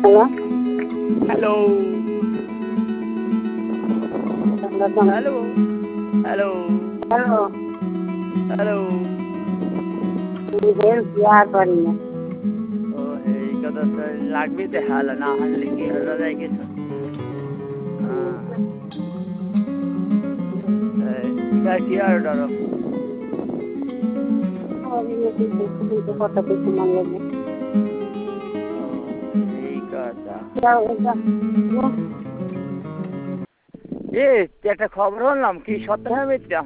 Hello? Hello. Hello. Hello. Hello. Hello. प्यार करी है हे कदा त लाग्बी त हाल ना हाल की हल्ला जाए के छ का किया डरो और ये तो पता पे मान लेंगे ठीक है क्या होगा ए একটা খবর হলাম কি সত্য হবে এটা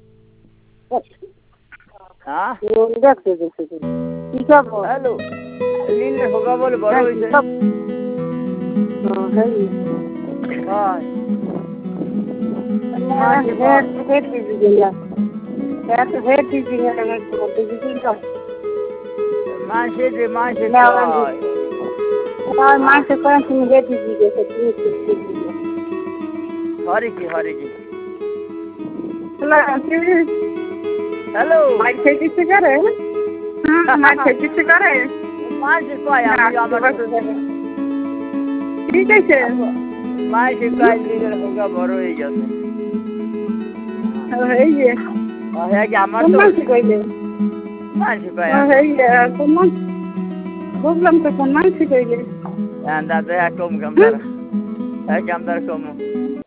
হ্যাঁ দেখতে ঠিক আছে হ্যালো নীল হোগা বলে বড় হইছে হ্যাঁ हेड दीजिएगा हेड दीजिएगा मासे से माँ से कौन सी हेड दीजिएगा हरी की हेलो माइक खेती से करे माइक खेती से करे माँ से कोई ठीक है माँ से कोई लीडर होगा बड़ो ही जाते है ये है कि हमारे तो माँ से कोई ले माँ से कोई है ये कौन प्रॉब्लम तो कौन माँ से कोई ले अंदर है कम है कम